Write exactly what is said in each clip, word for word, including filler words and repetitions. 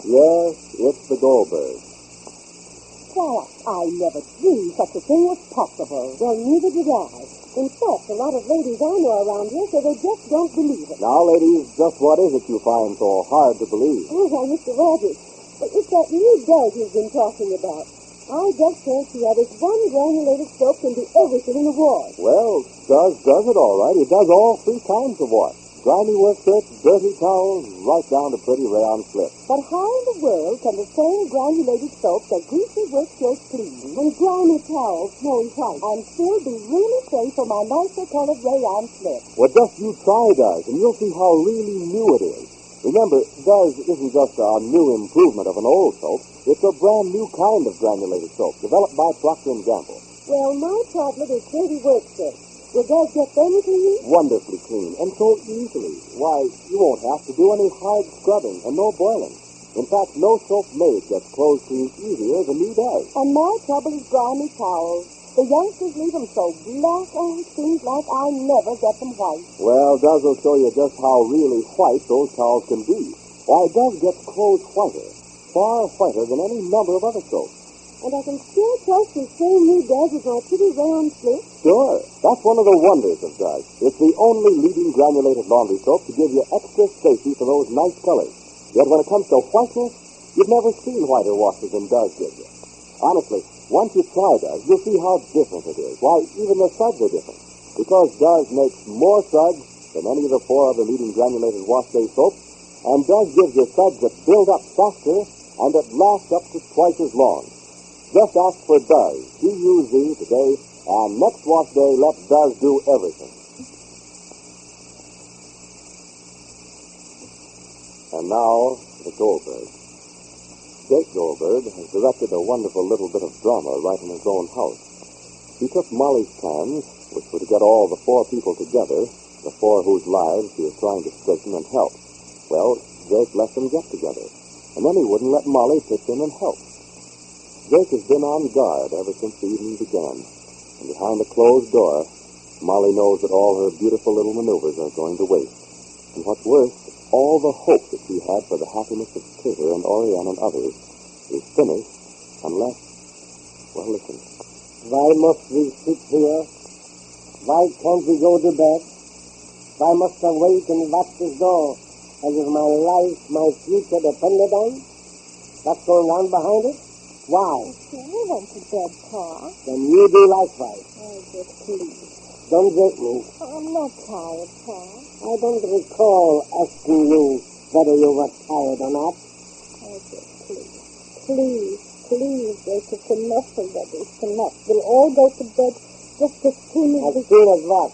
Yes, it's the Goldberg. Why, I never dreamed such a thing was possible. Well, neither did I. In fact, a lot of ladies I know around here say they just don't believe it. Now, ladies, just what is it you find so hard to believe? Oh, well, Mister Rogers, but it's that new Dove you've been talking about. I just can't see how this one granulated soap can do everything in the wash. Well, does does it all right. It does all three kinds of wash. Grimy work shirts, dirty towels, right down to pretty rayon slips. But how in the world can the same granulated soap that greasy work shirts clean and grimy towels snowy white and still be really safe for my nicer colored rayon slips? Well, just you try Does, and you'll see how really new it is. Remember, Does isn't just a new improvement of an old soap. It's a brand new kind of granulated soap developed by Procter and Gamble. Well, my problem is dirty work shirts. Will Does get them clean? Wonderfully clean, and so easily. Why, you won't have to do any hard scrubbing and no boiling. In fact, no soap made gets clothes clean easier than new Does. And my trouble is grimy towels. The youngsters leave them so black and seems like I never get them white. Well, Does will show you just how really white those towels can be. Why, Does gets clothes whiter, far whiter than any number of other soaps. And I can still trust the same new Does with my pretty round slips? Sure. That's one of the wonders of Does. It's the only leading granulated laundry soap to give you extra safety for those nice colors. Yet when it comes to whiteness, you've never seen whiter washes than Does gives you. Honestly, once you try Does, you'll see how different it is. Why, even the suds are different. Because Does makes more suds than any of the four other leading granulated wash-day soaps, and Does gives you suds that build up faster and that last up to twice as long. Just ask for Does, D U Z, today, and next wash day, let Does do everything. And now, the Goldberg. Jake Goldberg has directed a wonderful little bit of drama right in his own house. He took Molly's plans, which were to get all the four people together, the four whose lives he was trying to straighten and help. Well, Jake let them get together, and then he wouldn't let Molly pitch in and help. Jake has been on guard ever since the evening began, and behind a closed door, Molly knows that all her beautiful little maneuvers are going to waste. And what's worse, all the hope that she had for the happiness of Kater and Orion and others is finished unless, well, listen. Why must we sit here? Why can't we go to bed? Why must I wait and watch this door as if my life, my future depended on? What's going on behind it? Why? I went to bed, Pa. Then you do likewise. Oh, just please. Don't wake me. I'm not tired, Pa. I don't recall asking you whether you were tired or not. Oh, just please. Please, please, Jake, it's enough already. It's enough. We'll all go to bed just as soon as As we... soon as what?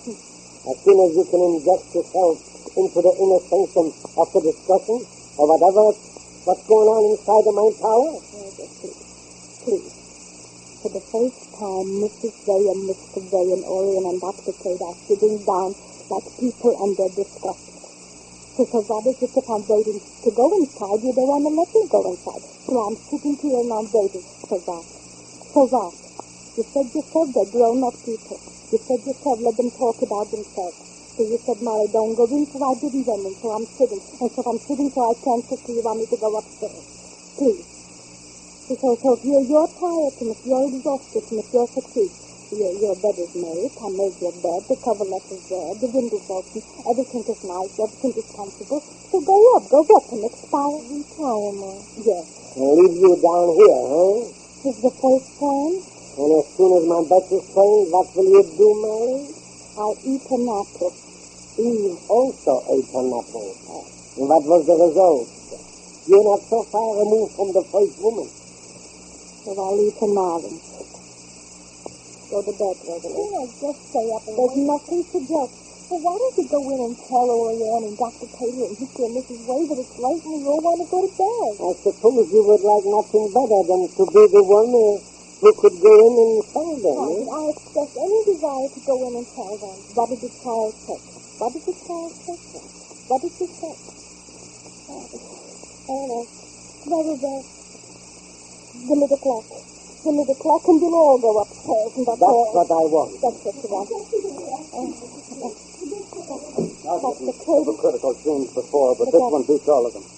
As soon as you can inject yourself into the inner sanctum of the discussion or whatever, what's going on inside of my tower? Oh, just please. Please. For the first time, Missus Ray and Mister Ray and Orion and Doctor Kate are sitting down like people and they're discussing. So, so Robert, you keep on waiting to go inside. You don't want to let me go inside. So I'm sitting here and I'm waiting. For what? For what? You said yourself they're grown-up people. You said yourself let them talk about themselves. So you said, Molly, don't go in, so I didn't go in. So I'm sitting. And so I'm sitting so I can't sit, so you want me to go upstairs. Please. So, so if you're, you're tired, and if you're exhausted, and if you're fatigued, your, your bed is made. I made your bed. The coverlet is there. The window's open. Everything is nice. Everything is comfortable. So go up. Go get an expired retirement. Yes. I'll leave you down here, huh? This is the first time. And as soon as my bet is playing, what will you do, Molly? I'll eat an apple. Eve also ate an apple. And what was the result? You're not so far removed from the first woman. So I'll eat an orange. Go to bed, Rosalie. Oh, just stay up and There's wait. Nothing to do. Well, why don't you go in and tell Orion and Doctor Taylor and Mister and Missus Way that it's late and we all want to go to bed? I suppose you would like nothing better than to be the one uh, who could go in and tell them. How eh? did I express any desire to go in and tell them? What did the child say? What did the child say? What did you say? Oh, oh no. Very well. Give me the clock. Give me the clock and we'll all go upstairs. And that's, That's all. what I want. That's what you want. Oh, I've written hypocritical scenes before, but this one beats all of them.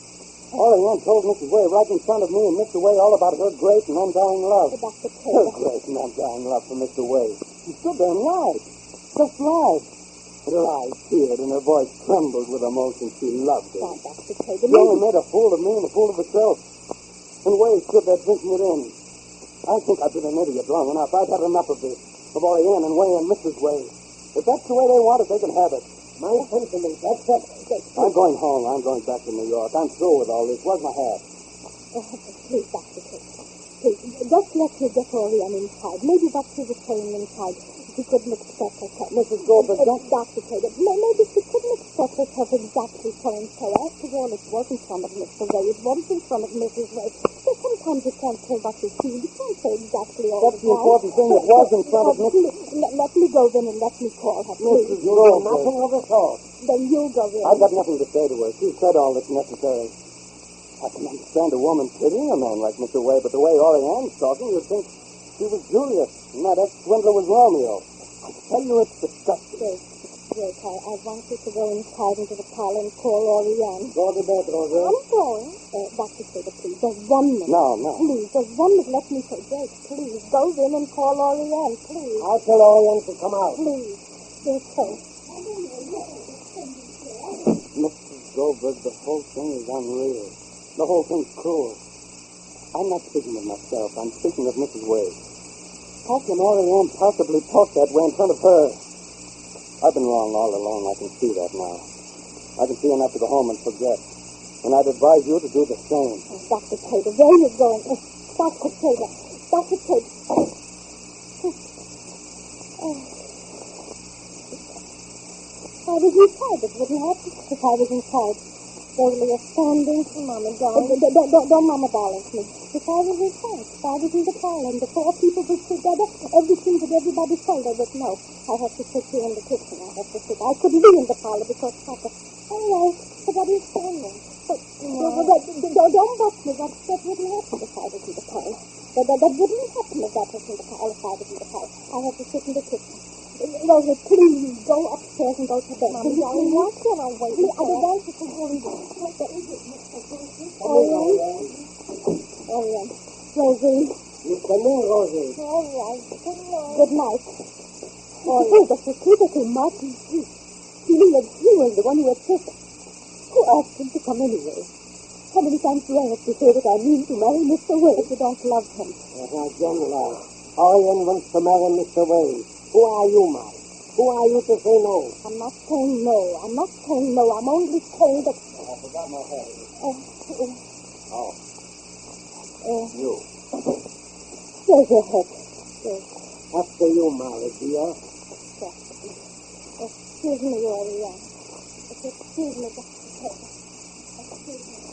Orion told Missus Way right in front of me and Mister Way all about her great and undying love. But Doctor Her Taylor. great and undying love for Mister Way. She stood there and lied. Just lied. But her eyes teared and her voice trembled with emotion. She loved it. Now, Doctor Taylor, She only maybe... made a fool of me and a fool of herself. And Way stood there drinking it in. I think I've been an idiot long enough. I've had enough of this. Of Orion and Way and Missus Way. If that's the way they want it, they can have it. My sentiments, that's it. I'm going home. I'm going back to New York. I'm through with all this. Where's my hat? Oh, please, Doctor Taylor. Please, just let her get Orion inside. Maybe what she was saying inside. She couldn't express herself. Missus Goldberg, Uh, don't... Doctor Taylor, may- maybe she couldn't express herself exactly so and so. After all, it was in front of Mister Way. It was in front of Missus Way. So sometimes you can't say what you feel. You can't say exactly all That's the the time. important thing. It was in front of Oh, Missus please, let, let me go then and let me call her, please. Missus You do Goldberg. nothing of the sort. Then you go in. I've got nothing to say to her. She said all that's necessary. I can understand a woman pitying a man like Mister Way, but the way Oriana's talking, you'd think she was Julius, and that ex-swindler was Romeo. I tell you, it's disgusting. Wait, wait, I, I want you to go inside into the parlor and call Oriane. Go to bed, Rosie. I'm going. Uh, Doctor Taylor, please, just one minute. No, no. Please, just one minute. Let me say, Jake, please, go in and call Oriane, please. I'll tell Orion to come out. Please, yes, sir. Missus Goldberg, the whole thing is unreal. The whole thing's cruel. I'm not speaking of myself. I'm speaking of Missus Way. How can Oriane possibly talk that way in front of her? I've been wrong all along. I can see that now. I can see enough to go home and forget. And I'd advise you to do the same. Oh, Doctor Taylor, where are you going? Uh, Doctor Taylor, Doctor Taylor. Oh. If I was inside, it wouldn't happen. If I was inside, there would be a standing for Mama, darling. Don't, don't, don't, don't Mama, darling, please. If I was inside, if I was in the parlor and the four people were together, everything that everybody told her, but no, I have to sit here in the kitchen. I have to sit. I couldn't be in the parlor because Papa. All right, but what are you saying? But, no. but, but, but, don't, don't bust me. That, that wouldn't happen if I was in the parlor. That, that, that wouldn't happen if that was in the parlor, if I was in the parlor. I have to sit in the kitchen. Rosa, please go upstairs and go to bed. Mommy, darling, why can't I wait? Please, I would like to go home. Orion. Orion. Rosie. You come in, Rosie. All right. Good night. Orion. The secretary, Martin Street. Feeling that he was the one who had kissed her. Who asked him to come anyway? How many times do I have to say that I mean to marry Mister Way if you don't love him? Yes, I can love. Orion wants to marry Mister Wade. Who are you, Mom? Who are you to say no? I'm not saying no. I'm not saying no. I'm only saying that... I forgot my hat. Uh, uh, Oh, uh, you. Here's your head. Yes. After you, Molly, dear. Excuse me, Orion. Excuse me, Doctor Taylor. Excuse me.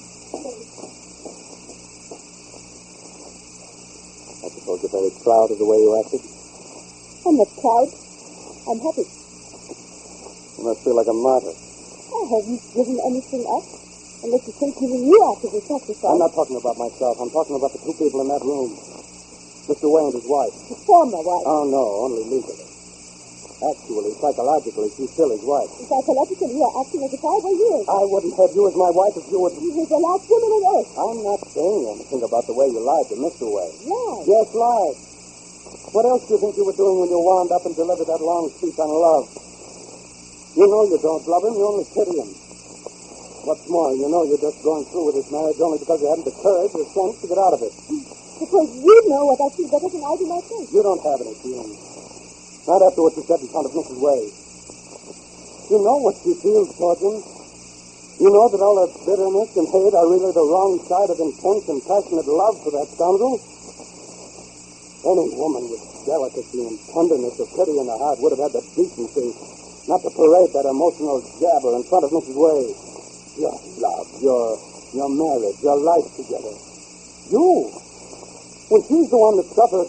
I suppose you're very proud of the way you acted. I'm not proud. I'm happy. You must feel like a martyr. I haven't given anything up. Unless you think giving you up is a sacrifice. I'm not talking about myself. I'm talking about the two people in that room. Mister Way and his wife. The former wife. Oh, no, only legally. Actually, psychologically, she's still his wife. Psychologically, you are acting as if I were yours. I wouldn't have you as my wife if you would... You were the last woman on earth. I'm not saying anything about the way you lied to Mister Way. Lies. Yes, lied. What else do you think you were doing when you wound up and delivered that long speech on love? You know you don't love him, you only pity him. What's more, you know you're just going through with this marriage only because you hadn't the courage or sense to get out of it. Because you know what I feel better than I do myself. You don't have any feelings. Not after what you said in front of Missus Way. You know what she feels towards him. You know that all that bitterness and hate are really the wrong side of intense and passionate love for that scoundrel. Any woman with delicacy and tenderness of pity in her heart would have had the decency not to parade that emotional jabber in front of Missus Way. Your love, your your marriage, your life together. You, when she's the one that suffered.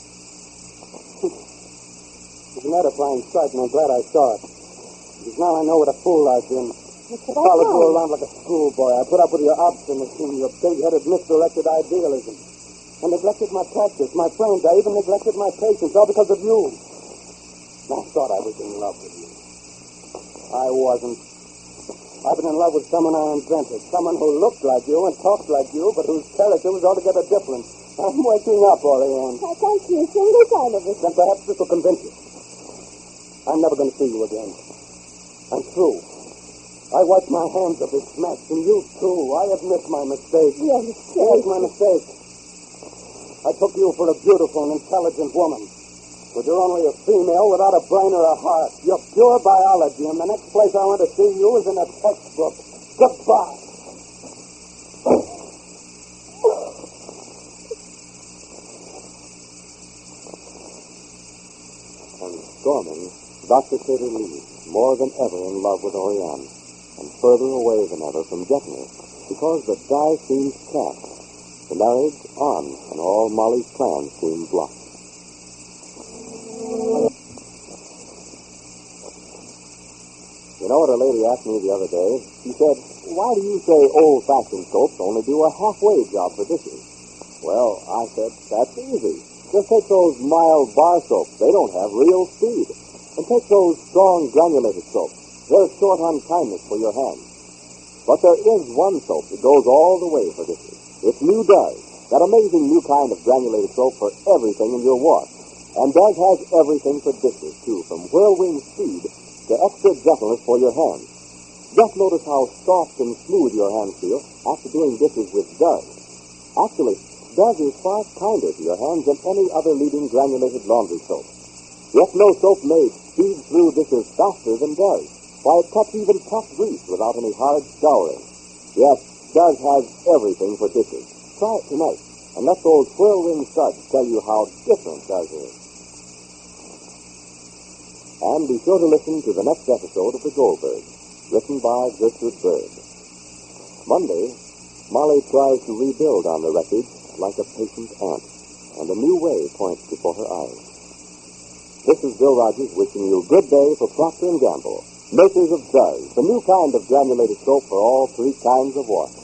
It's an edifying sight, and I'm glad I saw it. Because now I know what a fool I've been. I followed you around like a schoolboy. I put up with your obstinacy and your big-headed, misdirected idealism. I neglected my practice, my friends. I even neglected my patients, all because of you. And I thought I was in love with you. I wasn't. I've been in love with someone I invented, someone who looked like you and talked like you, but whose character was altogether different. I'm waking up, Oriane. I can't see a single sign of it. Then perhaps this will convince you. I'm never going to see you again. I'm through. I wiped my hands of this mess, and you too. I admit my mistake. Yes, Here's my mistake. I took you for a beautiful and intelligent woman. But you're only a female without a brain or a heart. You're pure biology, and the next place I want to see you is in a textbook. Goodbye. And storming, Doctor Cater leaves, more than ever in love with Oriane, and further away than ever from getting her, because the die seems cast, the marriage on, and all Molly's plans seem blocked. You know what a lady asked me the other day? She said, why do you say old-fashioned soaps only do a halfway job for dishes? Well, I said, that's easy. Just take those mild bar soaps. They don't have real speed. And take those strong granulated soaps. They're short on kindness for your hands. But there is one soap that goes all the way for dishes. It's New Dove, that amazing new kind of granulated soap for everything in your wash. And Dove has everything for dishes, too, from whirlwind speed to extra gentleness for your hands. Just notice how soft and smooth your hands feel after doing dishes with Dove. Actually, Dove is far kinder to your hands than any other leading granulated laundry soap. Yet no soap made speeds through dishes faster than Dove, while it cuts even tough grease without any hard scouring. Yes, Dove has everything for dishes. Try it tonight, and let those whirlwind suds tell you how different Dove is. And be sure to listen to the next episode of The Goldbergs, written by Gertrude Bird. Monday, Molly tries to rebuild on the wreckage like a patient aunt, and a new way points before her eyes. This is Bill Rogers wishing you a good day for Procter and Gamble, makers of Dove, the new kind of granulated soap for all three kinds of wash.